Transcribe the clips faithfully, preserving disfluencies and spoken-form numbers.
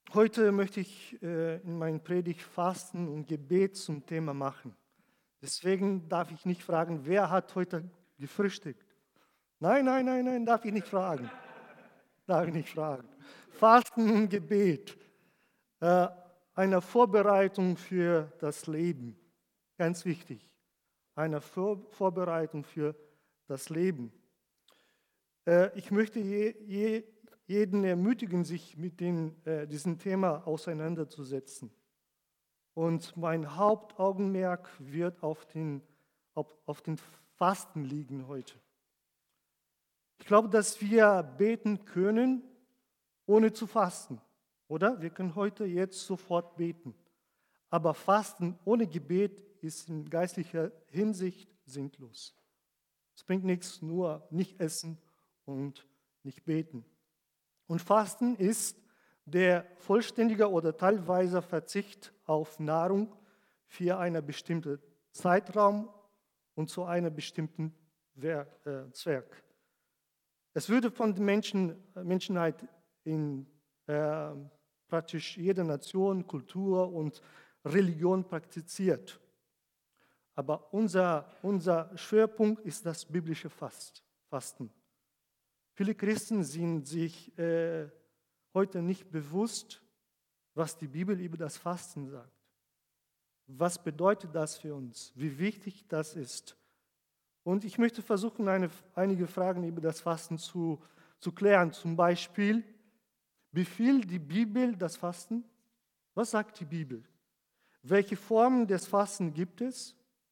Heute möchte ich äh, in meiner Predigt Fasten und Gebet zum Thema machen. Deswegen darf ich nicht fragen, wer hat heute gefrühstückt? Nein, nein, nein, nein, darf ich nicht fragen. Darf ich nicht fragen. Fasten und Gebet. Äh, eine Vorbereitung für das Leben. Ganz wichtig. Eine Vor Vorbereitung für das Leben. Äh, ich möchte je, je, jeden ermutigen, sich mit den, äh, diesem Thema auseinanderzusetzen. Und mein Hauptaugenmerk wird auf den, auf, auf den Fasten liegen heute. Ich glaube, dass wir beten können, ohne zu fasten, oder? Wir können heute jetzt sofort beten. Aber Fasten ohne Gebet ist in geistlicher Hinsicht sinnlos. Es bringt nichts, nur nicht essen und nicht beten. Und Fasten ist der vollständige oder teilweise Verzicht auf Nahrung für einen bestimmten Zeitraum und zu einem bestimmten Werk, äh, Zweck. Es würde von der Menschen, Menschheit in äh, praktisch jeder Nation, Kultur und Religion praktiziert. Aber unser, unser Schwerpunkt ist das biblische Fast, Fasten. Viele Christen sind sich äh, heute nicht bewusst, was die Bibel über das Fasten sagt. Was bedeutet das für uns? Wie wichtig das ist? Und ich möchte versuchen, eine, einige Fragen über das Fasten zu, zu klären. Zum Beispiel, befiehlt die Bibel das Fasten? Was sagt die Bibel? Welche Formen des Fastens gibt es?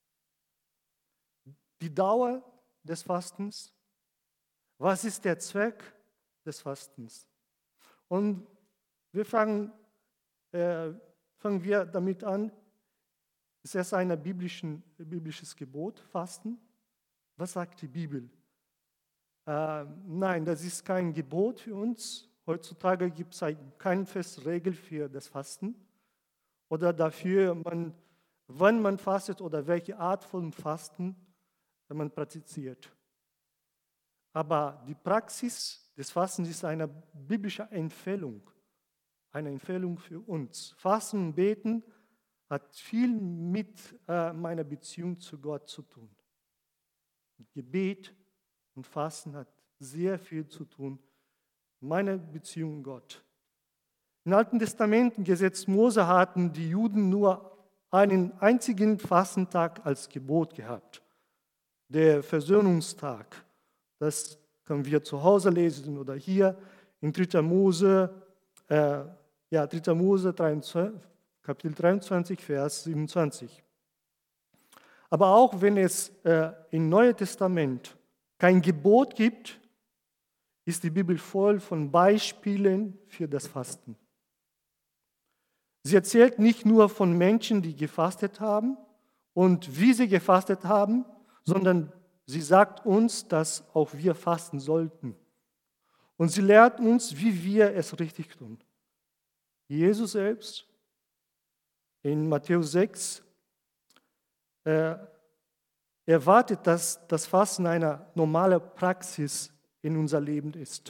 Die Dauer des Fastens? Was ist der Zweck des Fastens? Und wir fangen, äh, fangen wir damit an, ist es ein biblischen, biblisches Gebot, Fasten? Was sagt die Bibel? Äh, nein, das ist kein Gebot für uns. Heutzutage gibt es keine feste Regel für das Fasten oder dafür, man, wann man fastet oder welche Art von Fasten man praktiziert. Aber die Praxis des Fastens ist eine biblische Empfehlung, eine Empfehlung für uns. Fasten und Beten hat viel mit äh, meiner Beziehung zu Gott zu tun. Gebet und Fasten hat sehr viel zu tun mit meiner Beziehung zu Gott. Im Alten Testament, im Gesetz Mose, hatten die Juden nur einen einzigen Fastentag als Gebot gehabt, der Versöhnungstag. Das können wir zu Hause lesen oder hier in dritter Mose, äh, ja, dritter Mose dreiundzwanzig, Kapitel dreiundzwanzig, Vers siebenundzwanzig. Aber auch wenn es äh, im Neuen Testament kein Gebot gibt, ist die Bibel voll von Beispielen für das Fasten. Sie erzählt nicht nur von Menschen, die gefastet haben und wie sie gefastet haben, sondern sie sagt uns, dass auch wir fasten sollten. Und sie lehrt uns, wie wir es richtig tun. Jesus selbst in Matthäus sechs äh, erwartet, dass das Fasten eine normale Praxis in unser Leben ist.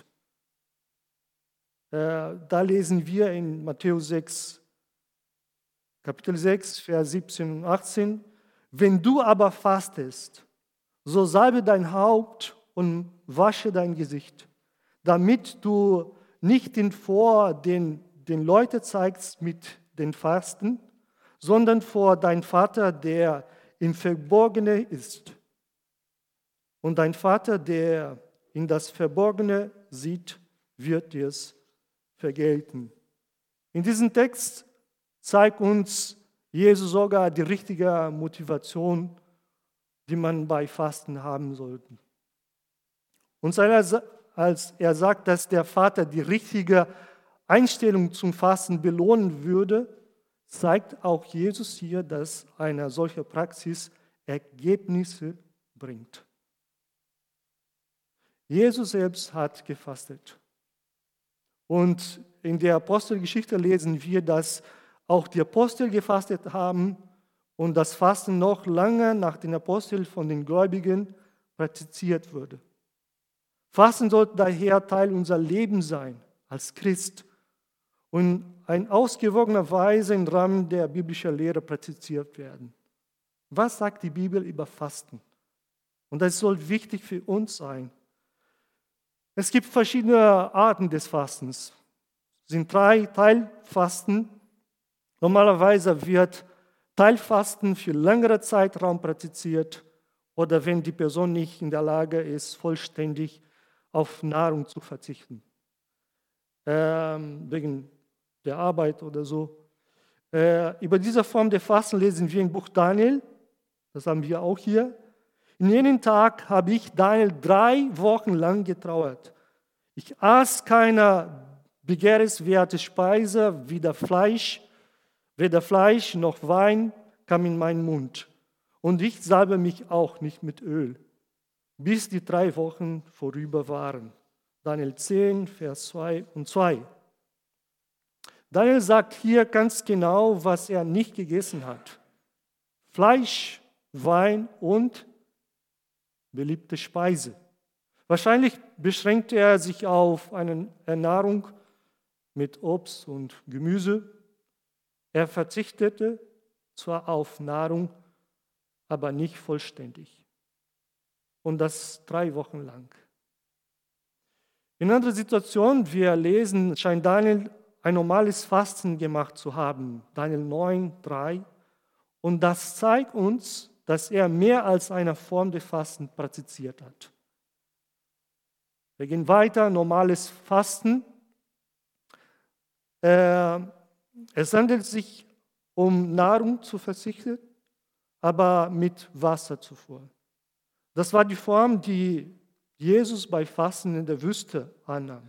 Äh, da lesen wir in Matthäus sechs, Kapitel sechs, Vers siebzehn und achtzehn, wenn du aber fastest, so salbe dein Haupt und wasche dein Gesicht, damit du nicht den vor den, den Leuten zeigst mit den Fasten, sondern vor dein Vater, der im Verborgenen ist. Und dein Vater, der in das Verborgene sieht, wird dir es vergelten. In diesem Text zeigt uns Jesus sogar die richtige Motivation, die man bei Fasten haben sollte. Und als er sagt, dass der Vater die richtige Einstellung zum Fasten belohnen würde, zeigt auch Jesus hier, dass eine solche Praxis Ergebnisse bringt. Jesus selbst hat gefastet. Und in der Apostelgeschichte lesen wir, dass auch die Apostel gefastet haben und das Fasten noch lange nach den Aposteln von den Gläubigen praktiziert wurde. Fasten sollte daher Teil unserer Leben sein als Christ. Und in ausgewogener Weise im Rahmen der biblischen Lehre praktiziert werden. Was sagt die Bibel über Fasten? Und das soll wichtig für uns sein. Es gibt verschiedene Arten des Fastens. Es sind drei Teilfasten. Normalerweise wird Teilfasten für längere Zeitraum praktiziert oder wenn die Person nicht in der Lage ist, vollständig auf Nahrung zu verzichten. Ähm, wegen der Arbeit oder so. Äh, über diese Form der Fasten lesen wir im Buch Daniel. Das haben wir auch hier. In jenem Tag habe ich Daniel drei Wochen lang getrauert. Ich aß keine begehrenswerte Speise, weder Fleisch, weder Fleisch noch Wein kam in meinen Mund. Und ich salbe mich auch nicht mit Öl, bis die drei Wochen vorüber waren. Daniel zehn, Vers zwei und zwei. Daniel sagt hier ganz genau, was er nicht gegessen hat. Fleisch, Wein und beliebte Speise. Wahrscheinlich beschränkte er sich auf eine Ernährung mit Obst und Gemüse. Er verzichtete zwar auf Nahrung, aber nicht vollständig. Und das drei Wochen lang. In anderer Situation, wir lesen, scheint Daniel ein normales Fasten gemacht zu haben. Daniel neun, drei. Und das zeigt uns, dass er mehr als eine Form des Fasten praktiziert hat. Wir gehen weiter, normales Fasten. Äh, es handelt sich um Nahrung zu verzichten, aber mit Wasserzufuhr. Das war die Form, die Jesus bei Fasten in der Wüste annahm.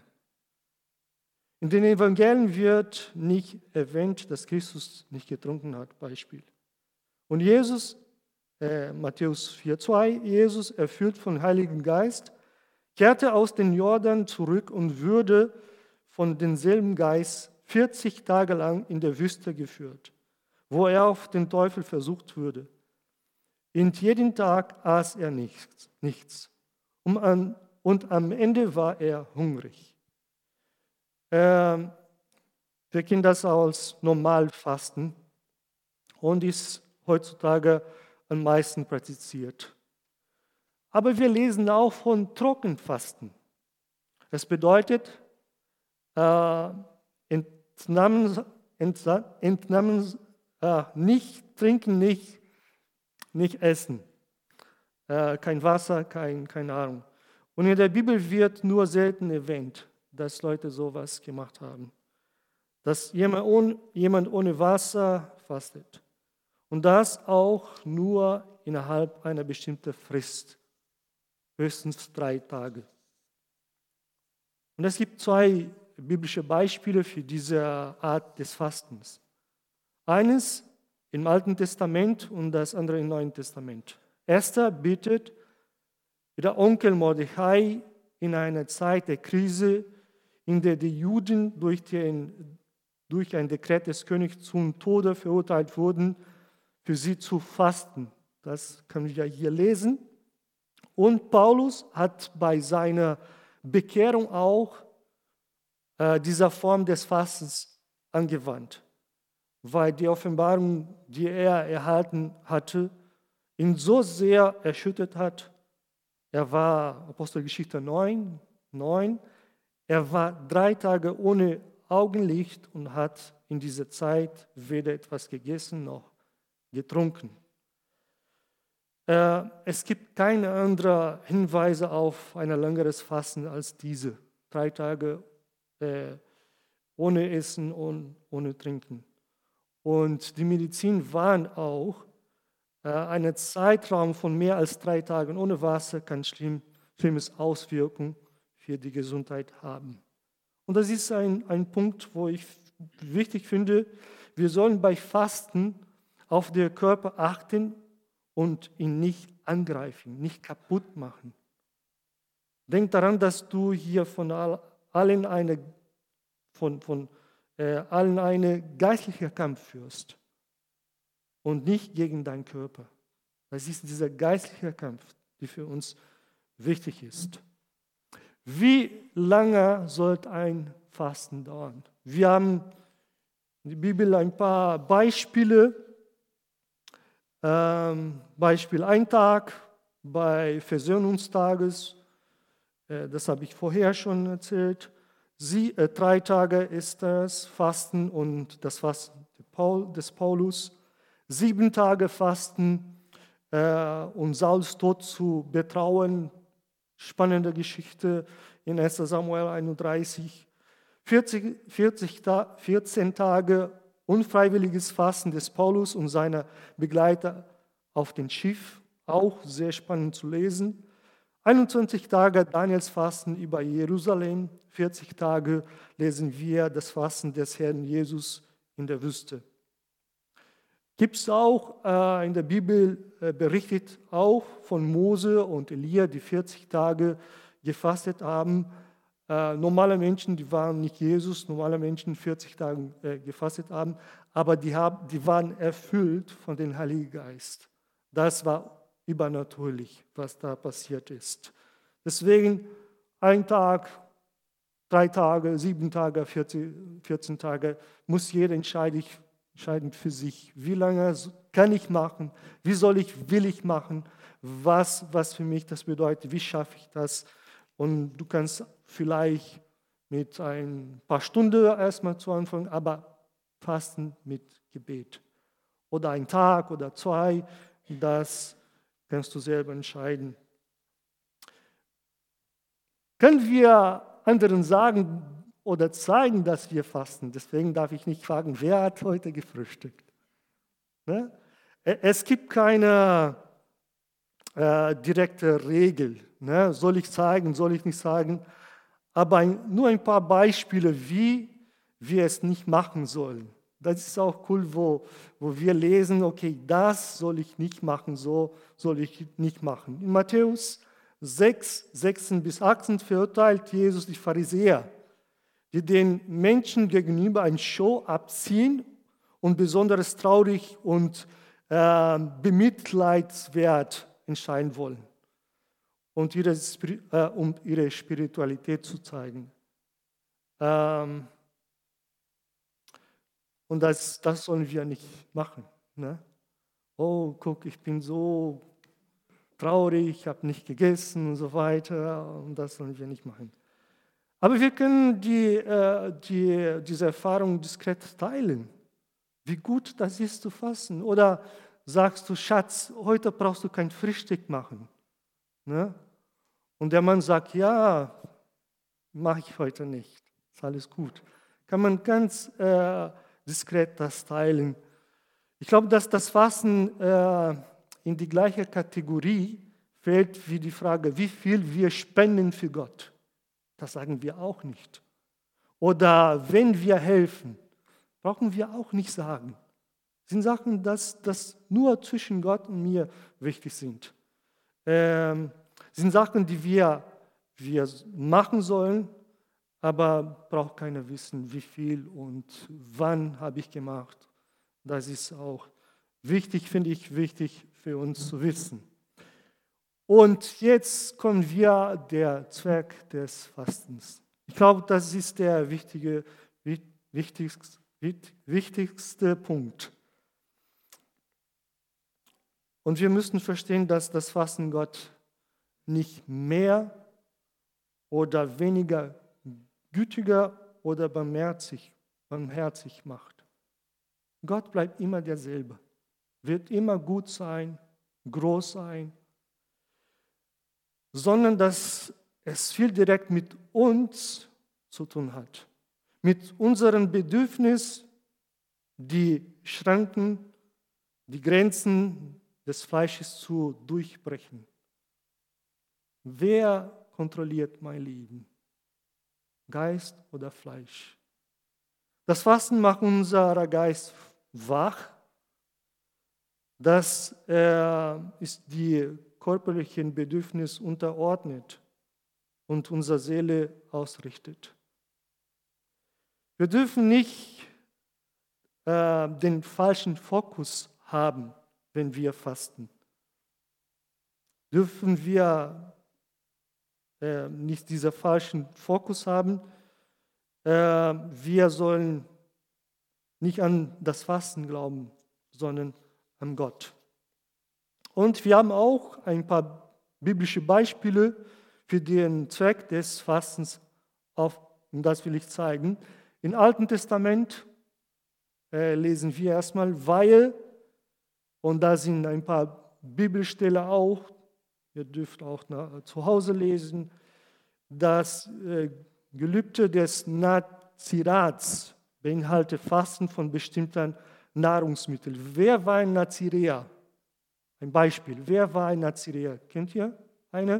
In den Evangelien wird nicht erwähnt, dass Christus nicht getrunken hat, Beispiel. Und Jesus, äh, Matthäus vier, zwei, Jesus, erfüllt vom Heiligen Geist, kehrte aus den Jordan zurück und wurde von demselben Geist vierzig Tage lang in der Wüste geführt, wo er auf den Teufel versucht wurde. Und jeden Tag aß er nichts, nichts. Und, an, und am Ende war er hungrig. Ähm, wir kennen das als Normalfasten und ist heutzutage am meisten praktiziert. Aber wir lesen auch von Trockenfasten. Das bedeutet, äh, entnahmen, entnahmen, äh, nicht trinken, nicht, nicht essen. Äh, kein Wasser, kein, keine Nahrung. Und in der Bibel wird nur selten erwähnt, dass Leute sowas gemacht haben. Dass jemand ohne, jemand ohne Wasser fastet. Und das auch nur innerhalb einer bestimmten Frist. Höchstens drei Tage. Und es gibt zwei biblische Beispiele für diese Art des Fastens. Eines im Alten Testament und das andere im Neuen Testament. Esther bittet der Onkel Mordechai in einer Zeit der Krise, in der die Juden durch, den, durch ein Dekret des Königs zum Tode verurteilt wurden, für sie zu fasten. Das können wir hier lesen. Und Paulus hat bei seiner Bekehrung auch äh, diese Form des Fastens angewandt, weil die Offenbarung, die er erhalten hatte, ihn so sehr erschüttert hat. Er war, Apostelgeschichte neun, neun, er war drei Tage ohne Augenlicht und hat in dieser Zeit weder etwas gegessen noch getrunken. Äh, es gibt keine anderen Hinweise auf ein längeres Fasten als diese. Drei Tage äh, ohne Essen und ohne Trinken. Und die Medizin warnt auch, äh, ein Zeitraum von mehr als drei Tagen ohne Wasser kann schlimm, schlimmes Auswirkungen für die Gesundheit haben. Und das ist ein, ein Punkt, wo ich wichtig finde, wir sollen bei Fasten auf den Körper achten und ihn nicht angreifen, nicht kaputt machen. Denk daran, dass du hier von allen eine, von, von, äh, allen einen geistlichen Kampf führst und nicht gegen deinen Körper. Das ist dieser geistliche Kampf, der für uns wichtig ist. Wie lange sollte ein Fasten dauern? Wir haben in der Bibel ein paar Beispiele. Ähm, Beispiel ein Tag bei Versöhnungstages, äh, das habe ich vorher schon erzählt. Sie, äh, drei Tage ist das Fasten und das Fasten des Paulus. Sieben Tage Fasten äh, und Sauls Tod zu betrauen. Spannende Geschichte in erster Samuel einunddreißig. vierzig, vierzig, vierzehn Tage unfreiwilliges Fasten des Paulus und seiner Begleiter auf dem Schiff. Auch sehr spannend zu lesen. einundzwanzig Tage Daniels Fasten über Jerusalem. vierzig Tage lesen wir das Fasten des Herrn Jesus in der Wüste. Gibt es auch äh, in der Bibel äh, berichtet auch von Mose und Elia, die vierzig Tage gefastet haben. Äh, normale Menschen, die waren nicht Jesus, normale Menschen vierzig Tage äh, gefastet haben, aber die, haben, die waren erfüllt von dem Heiligen Geist. Das war übernatürlich, was da passiert ist. Deswegen ein Tag, drei Tage, sieben Tage, vierzehn Tage muss jeder entscheiden, entscheiden für sich, wie lange kann ich machen, wie soll ich, will ich machen, was, was für mich das bedeutet, wie schaffe ich das. Und du kannst vielleicht mit ein paar Stunden erstmal zu Anfang, aber fasten mit Gebet. Oder ein Tag oder zwei, das kannst du selber entscheiden. Können wir anderen sagen oder zeigen, dass wir fasten? Deswegen darf ich nicht fragen, wer hat heute gefrühstückt? Ne? Es gibt keine äh, direkte Regel. Ne? Soll ich zeigen, soll ich nicht sagen? Aber ein, nur ein paar Beispiele, wie wir es nicht machen sollen. Das ist auch cool, wo, wo wir lesen, okay, das soll ich nicht machen, so soll ich nicht machen. In Matthäus sechs, sechzehn bis achtzehn verurteilt Jesus die Pharisäer, die den Menschen gegenüber eine Show abziehen und besonders traurig und äh, bemitleidswert entscheiden wollen, und ihre, äh, um ihre Spiritualität zu zeigen. Ähm, und das, das sollen wir nicht machen. Ne? Oh, guck, ich bin so traurig, ich habe nicht gegessen und so weiter. Und das sollen wir nicht machen. Aber wir können die, äh, die, diese Erfahrung diskret teilen. Wie gut das ist zu fasten. Oder sagst du, Schatz, heute brauchst du kein Frühstück machen. Ne? Und der Mann sagt, ja, mache ich heute nicht. Ist alles gut. Kann man ganz äh, diskret das teilen. Ich glaube, dass das Fasten äh, in die gleiche Kategorie fällt wie die Frage, wie viel wir spenden für Gott. Das sagen wir auch nicht. Oder wenn wir helfen, brauchen wir auch nicht sagen. Das sind Sachen, dass das nur zwischen Gott und mir wichtig sind. Ähm, sind Sachen, die wir, wir machen sollen, aber braucht keiner wissen, wie viel und wann habe ich gemacht. Das ist auch wichtig, finde ich, wichtig für uns zu wissen. Und jetzt kommen wir der Zweck des Fastens. Ich glaube, das ist der wichtige, wichtigste, wichtigste Punkt. Und wir müssen verstehen, dass das Fasten Gott nicht mehr oder weniger gütiger oder barmherzig, barmherzig macht. Gott bleibt immer derselbe, wird immer gut sein, groß sein, sondern dass es viel direkt mit uns zu tun hat, mit unseren Bedürfnissen, die Schranken, die Grenzen des Fleisches zu durchbrechen. Wer kontrolliert mein Leben? Geist oder Fleisch? Das Fasten macht unser Geist wach. Das äh, ist die körperlichen Bedürfnisse unterordnet und unsere Seele ausrichtet. Wir dürfen nicht äh, den falschen Fokus haben, wenn wir fasten. Dürfen wir äh, nicht diesen falschen Fokus haben. Äh, wir sollen nicht an das Fasten glauben, sondern an Gott. Und wir haben auch ein paar biblische Beispiele für den Zweck des Fastens auf, und das will ich zeigen. Im Alten Testament äh, lesen wir erstmal, weil, und da sind ein paar Bibelstellen auch, ihr dürft auch nach, zu Hause lesen, das äh, Gelübde des Nazirats beinhaltet Fasten von bestimmten Nahrungsmitteln. Wer war ein Naziräer? Ein Beispiel. Wer war ein Naziräer? Kennt ihr eine?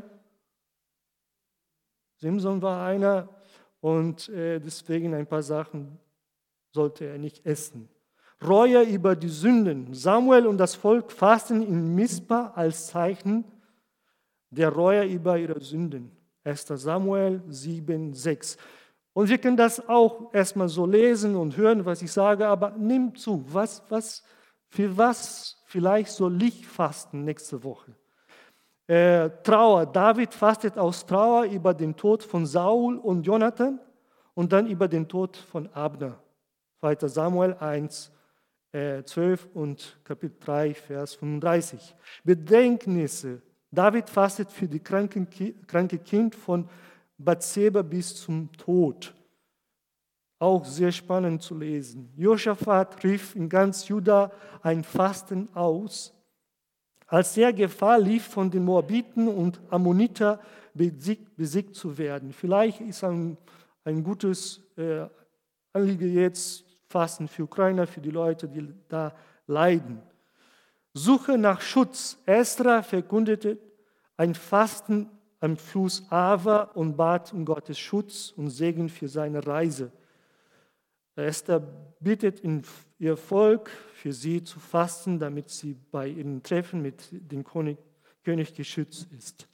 Simson war einer und äh, deswegen ein paar Sachen sollte er nicht essen. Reue über die Sünden. Samuel und das Volk fasten in Mispa als Zeichen der Reue über ihre Sünden. erster Samuel sieben, sechs. Und wir können das auch erstmal so lesen und hören, was ich sage, aber nimm zu, was, was, für was vielleicht soll ich fasten nächste Woche? Äh, Trauer. David fastet aus Trauer über den Tod von Saul und Jonathan und dann über den Tod von Abner. zweiter Samuel eins, äh, zwölf und Kapitel drei, Vers fünfunddreißig. Bedenknisse. David fastet für die kranke Kind von Bathseba bis zum Tod. Auch sehr spannend zu lesen. Josaphat rief in ganz Juda ein Fasten aus, als er Gefahr lief, von den Moabiten und Ammoniter besiegt, besiegt zu werden. Vielleicht ist ein, ein gutes äh, Anliegen jetzt Fasten für Ukrainer, für die Leute, die da leiden. Suche nach Schutz. Esra verkündete ein Fasten am Fluss Ava und bat um Gottes Schutz und Segen für seine Reise. Esther bittet ihr Volk, für sie zu fasten, damit sie bei ihren Treffen mit dem König, König geschützt ist.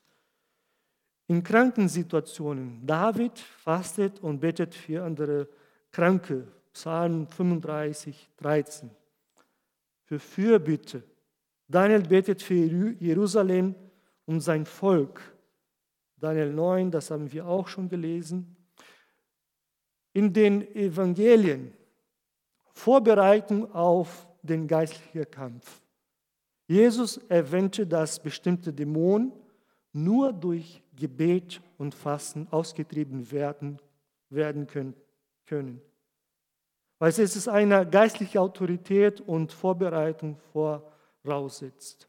In Krankensituationen, David fastet und betet für andere Kranke, Psalm fünfunddreißig, dreizehn. Für Fürbitte, Daniel betet für Jerusalem und sein Volk. Daniel neun, das haben wir auch schon gelesen. In den Evangelien Vorbereitung auf den geistlichen Kampf. Jesus erwähnte, dass bestimmte Dämonen nur durch Gebet und Fasten ausgetrieben werden, werden können. Weil es ist eine geistliche Autorität und Vorbereitung voraussetzt.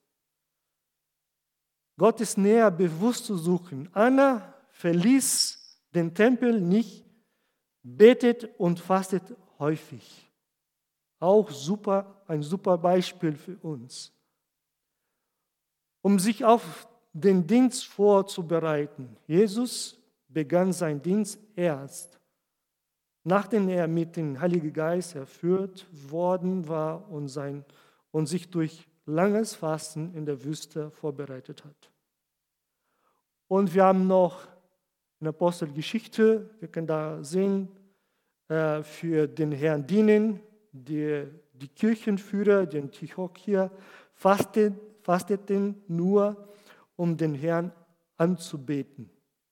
Gott ist näher bewusst zu suchen. Anna verließ den Tempel nicht, betet und fastet häufig. Auch super, ein super Beispiel für uns. Um sich auf den Dienst vorzubereiten. Jesus begann seinen Dienst erst, nachdem er mit dem Heiligen Geist erfüllt worden war und, sein, und sich durch langes Fasten in der Wüste vorbereitet hat. Und wir haben noch in der Apostelgeschichte, wir können da sehen, äh, für den Herrn dienen, die, die Kirchenführer, die Antiochier, fasteten, fasteten nur, um den Herrn anzubeten.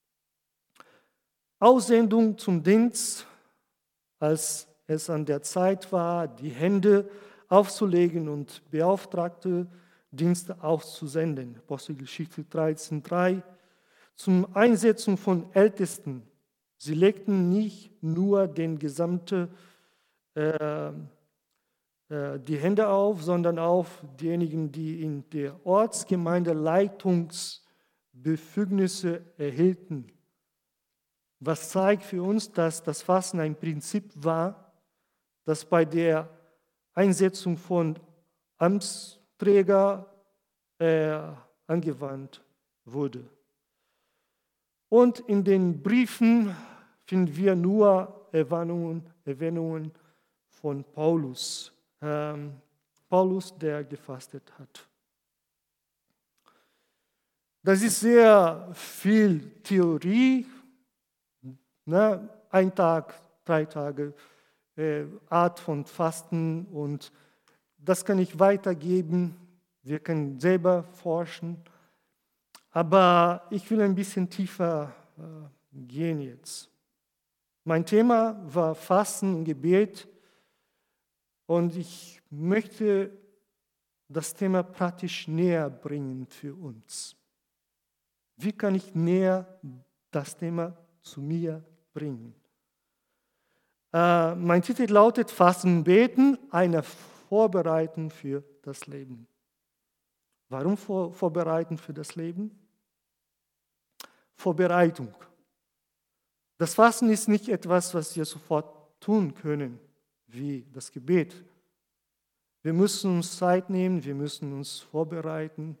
Aussendung zum Dienst, als es an der Zeit war, die Hände aufzulegen und beauftragte Dienste auszusenden. Apostelgeschichte dreizehn, drei. Zum Einsetzen von Ältesten. Sie legten nicht nur den gesamten äh, äh, die Hände auf, sondern auch diejenigen, die in der Ortsgemeinde Leitungsbefugnisse erhielten. Was zeigt für uns, dass das Fasten ein Prinzip war, das bei der Einsetzung von Amtsträgern äh, angewandt wurde. Und in den Briefen finden wir nur Erwähnungen, Erwähnungen von Paulus. Ähm, Paulus, der gefastet hat. Das ist sehr viel Theorie, ne? Ein Tag, drei Tage, äh, Art von Fasten, und das kann ich weitergeben. Wir können selber forschen. Aber ich will ein bisschen tiefer äh, gehen jetzt. Mein Thema war Fasten und Gebet. Und ich möchte das Thema praktisch näher bringen für uns. Wie kann ich näher das Thema zu mir bringen? Äh, mein Titel lautet Fasten und Beten, eine Vorbereitung für das Leben. Warum vor, vorbereiten für das Leben? Vorbereitung. Das Fasten ist nicht etwas, was wir sofort tun können, wie das Gebet. Wir müssen uns Zeit nehmen, wir müssen uns vorbereiten.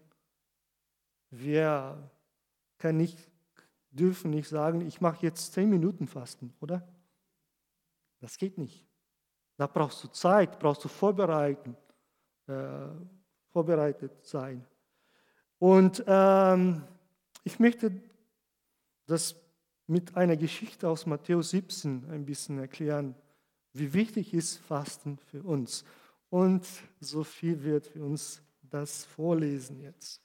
Wir können nicht, dürfen nicht sagen, ich mache jetzt zehn Minuten Fasten, oder? Das geht nicht. Da brauchst du Zeit, brauchst du vorbereiten, äh, vorbereitet sein. Und ähm, ich möchte das mit einer Geschichte aus Matthäus siebzehn ein bisschen erklären, wie wichtig ist Fasten für uns. Und Sophie wird für uns das vorlesen jetzt.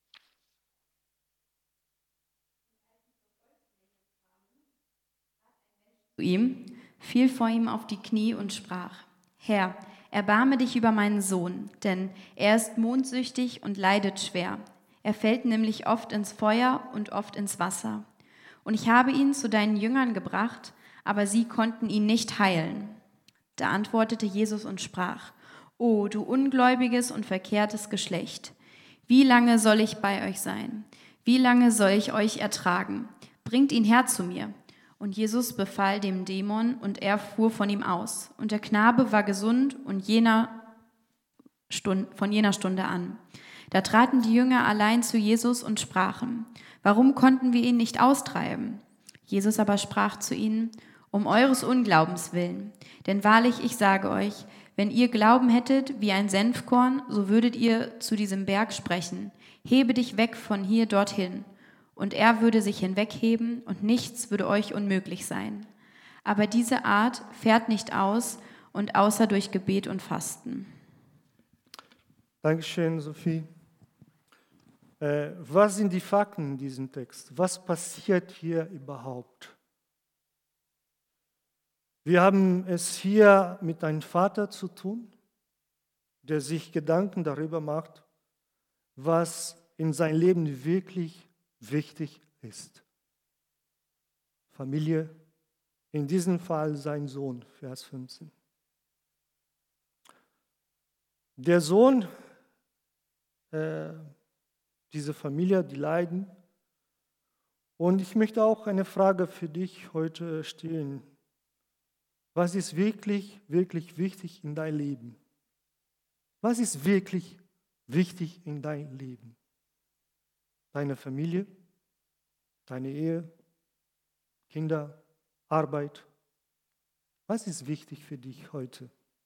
Zu ihm, fiel vor ihm auf die Knie und sprach: Herr, erbarme dich über meinen Sohn, denn er ist mondsüchtig und leidet schwer. Er fällt nämlich oft ins Feuer und oft ins Wasser. Und ich habe ihn zu deinen Jüngern gebracht, aber sie konnten ihn nicht heilen. Da antwortete Jesus und sprach: O du ungläubiges und verkehrtes Geschlecht, wie lange soll ich bei euch sein? Wie lange soll ich euch ertragen? Bringt ihn her zu mir. Und Jesus befahl dem Dämon, und er fuhr von ihm aus. Und der Knabe war gesund und jener Stund, von jener Stunde an. Da traten die Jünger allein zu Jesus und sprachen: Warum konnten wir ihn nicht austreiben? Jesus aber sprach zu ihnen: Um eures Unglaubens willen. Denn wahrlich, ich sage euch, wenn ihr Glauben hättet wie ein Senfkorn, so würdet ihr zu diesem Berg sprechen: Hebe dich weg von hier dorthin. Und er würde sich hinwegheben, und nichts würde euch unmöglich sein. Aber diese Art fährt nicht aus, und außer durch Gebet und Fasten. Dankeschön, Sophie. Äh, was sind die Fakten in diesem Text? Was passiert hier überhaupt? Wir haben es hier mit einem Vater zu tun, der sich Gedanken darüber macht, was in seinem Leben wirklich wichtig ist. Familie, in diesem Fall sein Sohn, Vers fünfzehn. Der Sohn, äh, diese Familie, die leiden. Und ich möchte auch eine Frage für dich heute stellen. Was ist wirklich, wirklich wichtig in deinem Leben? Was ist wirklich wichtig in deinem Leben? Deine Familie, deine Ehe, Kinder, Arbeit. Was ist wichtig für dich heute?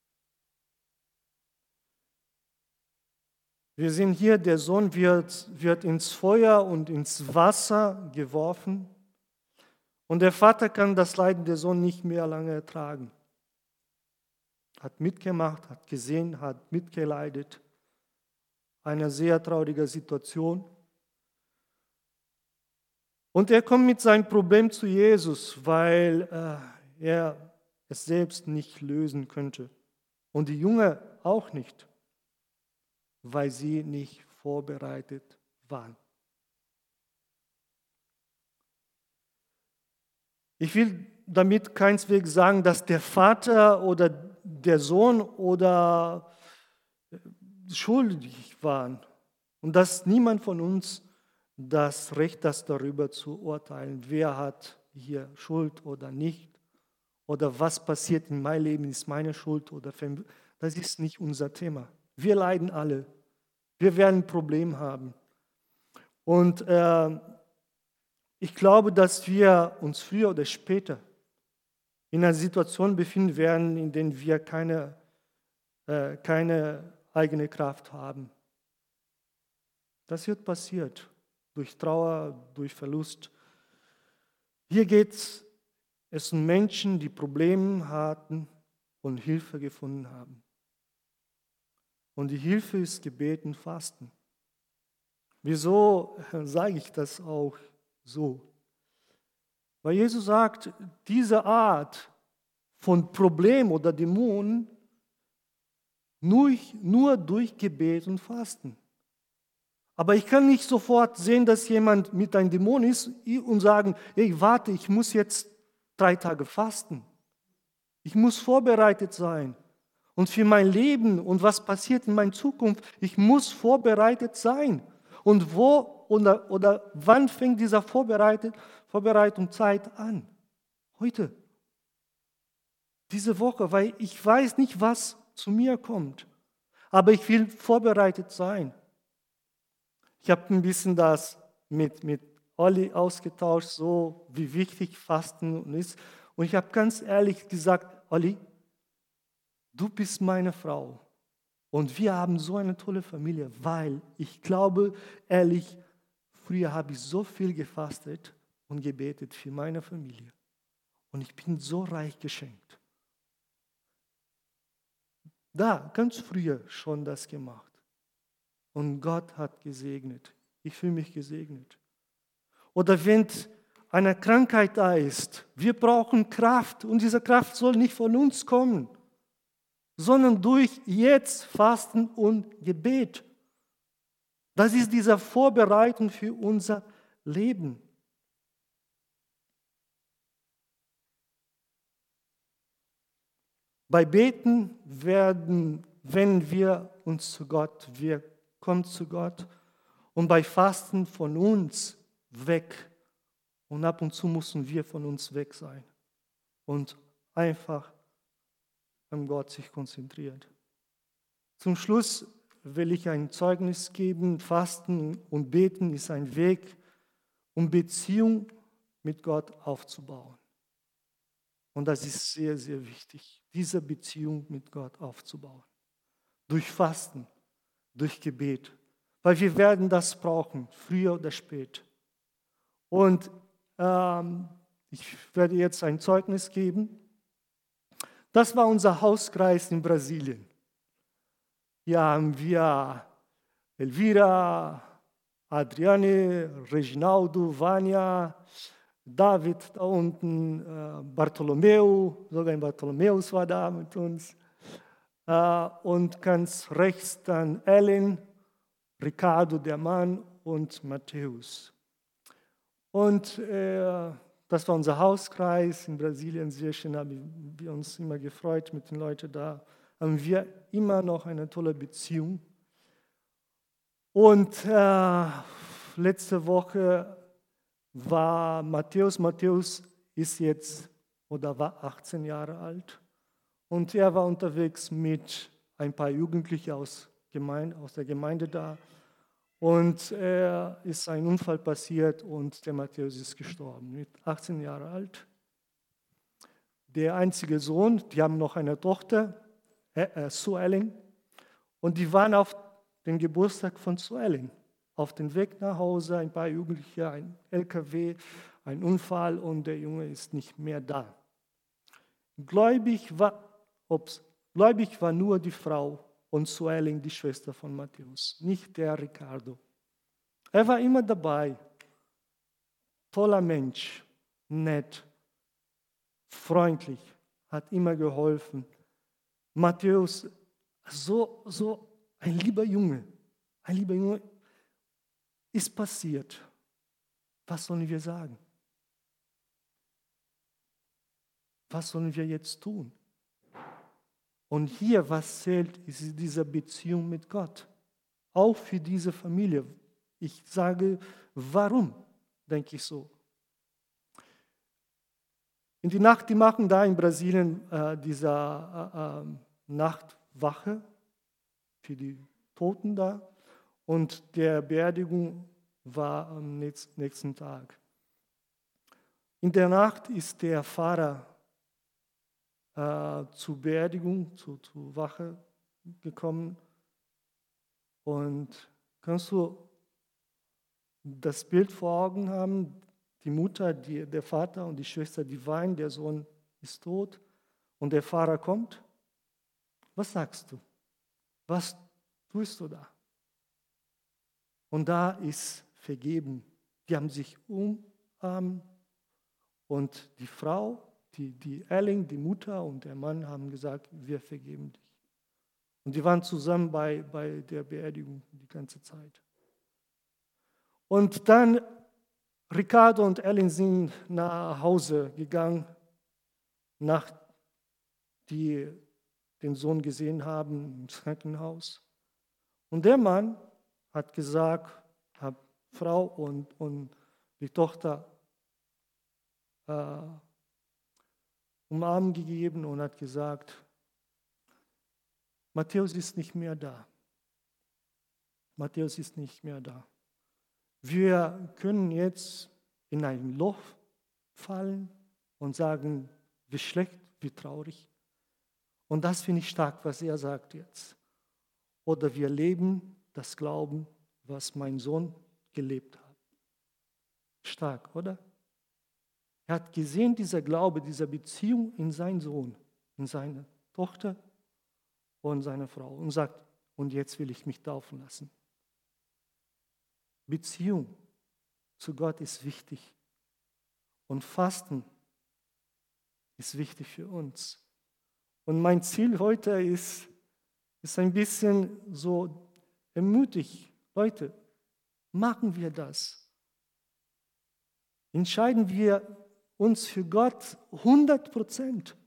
Wir sehen hier, der Sohn wird, wird ins Feuer und ins Wasser geworfen. Und der Vater kann das Leiden der Sohn nicht mehr lange ertragen. Hat mitgemacht, hat gesehen, hat mitgeleidet. Eine sehr traurige Situation. Und er kommt mit seinem Problem zu Jesus, weil äh, er es selbst nicht lösen könnte. Und die Jünger auch nicht, weil sie nicht vorbereitet waren. Ich will damit keineswegs sagen, dass der Vater oder der Sohn oder schuldig waren und dass niemand von uns das Recht hat, darüber zu urteilen, wer hat hier Schuld oder nicht oder was passiert in meinem Leben, ist meine Schuld oder das ist nicht unser Thema. Wir leiden alle. Wir werden ein Problem haben. Und äh, ich glaube, dass wir uns früher oder später in einer Situation befinden werden, in der wir keine, äh, keine eigene Kraft haben. Das wird passiert durch Trauer, durch Verlust. Hier geht es um Menschen, die Probleme hatten und Hilfe gefunden haben. Und die Hilfe ist Gebet und Fasten. Wieso sage ich das auch so? Weil Jesus sagt, diese Art von Problem oder Dämonen Nur, nur durch Gebet und Fasten. Aber ich kann nicht sofort sehen, dass jemand mit einem Dämon ist und sagen, hey, warte, ich muss jetzt drei Tage fasten. Ich muss vorbereitet sein. Und für mein Leben und was passiert in meiner Zukunft, ich muss vorbereitet sein. Und wo oder, oder wann fängt diese Vorbereitet, Vorbereitungszeit an? Heute. Diese Woche, weil ich weiß nicht, was zu mir kommt. Aber ich will vorbereitet sein. Ich habe ein bisschen das mit, mit Olli ausgetauscht, so wie wichtig Fasten ist. Und ich habe ganz ehrlich gesagt, Olli, du bist meine Frau. Und wir haben so eine tolle Familie, weil ich glaube, ehrlich, früher habe ich so viel gefastet und gebetet für meine Familie. Und ich bin so reich geschenkt. Da, ganz früher schon das gemacht. Und Gott hat gesegnet. Ich fühle mich gesegnet. Oder wenn eine Krankheit da ist, wir brauchen Kraft und diese Kraft soll nicht von uns kommen, sondern durch jetzt Fasten und Gebet. Das ist diese Vorbereitung für unser Leben. Bei Beten werden, wenn wir uns zu Gott, wir kommen zu Gott und bei Fasten von uns weg. Und ab und zu müssen wir von uns weg sein und einfach an Gott sich konzentriert. Zum Schluss will ich ein Zeugnis geben. Fasten und Beten ist ein Weg, um Beziehung mit Gott aufzubauen. Und das ist sehr, sehr wichtig, diese Beziehung mit Gott aufzubauen. Durch Fasten, durch Gebet. Weil wir werden das brauchen, früher oder später. Und ähm, ich werde jetzt ein Zeugnis geben. Das war unser Hauskreis in Brasilien. Hier haben wir Elvira, Adriane, Reginaldo, Vania, David da unten, äh, Bartolomeu, sogar ein Bartholomäus war da mit uns. Äh, und ganz rechts dann Ellen, Ricardo, der Mann, und Matthäus. Und äh, das war unser Hauskreis in Brasilien, sehr schön, haben wir uns immer gefreut mit den Leuten da. Haben wir immer noch eine tolle Beziehung. Und äh, letzte Woche war Matthäus, Matthäus ist jetzt oder war achtzehn Jahre alt. Und er war unterwegs mit ein paar Jugendlichen aus, Gemeinde, aus der Gemeinde da. Und er ist ein Unfall passiert und der Matthäus ist gestorben, mit achtzehn Jahren alt. Der einzige Sohn, die haben noch eine Tochter, äh, Sue Ellen, und die waren auf den Geburtstag von Sue Ellen. Auf dem Weg nach Hause, ein paar Jugendliche, ein L K W, ein Unfall und der Junge ist nicht mehr da. Gläubig war, ups, gläubig war nur die Frau und Sue Ellen, die Schwester von Matthäus, nicht der Ricardo. Er war immer dabei, toller Mensch, nett, freundlich, hat immer geholfen. Matthäus, so, so ein lieber Junge, ein lieber Junge, ist passiert. Was sollen wir sagen? Was sollen wir jetzt tun? Und hier, was zählt, ist diese Beziehung mit Gott. Auch für diese Familie. Ich sage, warum, denke ich so. In die Nacht, die machen da in Brasilien äh, diese äh, äh, Nachtwache für die Toten da. Und der Beerdigung war am nächsten Tag. In der Nacht ist der Pfarrer äh, zur Beerdigung, zur, zur Wache gekommen. Und kannst du das Bild vor Augen haben? Die Mutter, die, der Vater und die Schwester, die weinen, der Sohn ist tot und der Pfarrer kommt. Was sagst du? Was tust du da? Und da ist vergeben. Die haben sich umarmt und die Frau, die, die Ellen, die Mutter und der Mann haben gesagt, wir vergeben dich. Und die waren zusammen bei, bei der Beerdigung die ganze Zeit. Und dann Ricardo und Ellen sind nach Hause gegangen, nachdem die den Sohn gesehen haben im Krankenhaus. Und der Mann hat gesagt, hat Frau und, und die Tochter äh, umarmen gegeben und hat gesagt, Matthäus ist nicht mehr da. Matthäus ist nicht mehr da. Wir können jetzt in ein Loch fallen und sagen, wie schlecht, wie traurig. Und das finde ich stark, was er sagt jetzt. Oder wir leben das Glauben, was mein Sohn gelebt hat. Stark, oder? Er hat gesehen, dieser Glaube, diese Beziehung in seinen Sohn, in seine Tochter und seine Frau und sagt, und jetzt will ich mich taufen lassen. Beziehung zu Gott ist wichtig. Und Fasten ist wichtig für uns. Und mein Ziel heute ist, ist ein bisschen so ermutigt. Leute, machen wir das. Entscheiden wir uns für Gott hundert Prozent.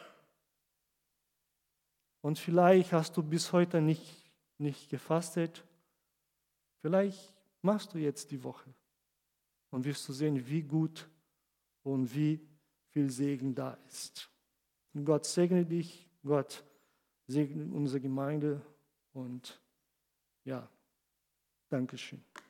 Und vielleicht hast du bis heute nicht, nicht gefastet. Vielleicht machst du jetzt die Woche. Und wirst du sehen, wie gut und wie viel Segen da ist. Und Gott segne dich, Gott segne unsere Gemeinde und ja, Dankeschön.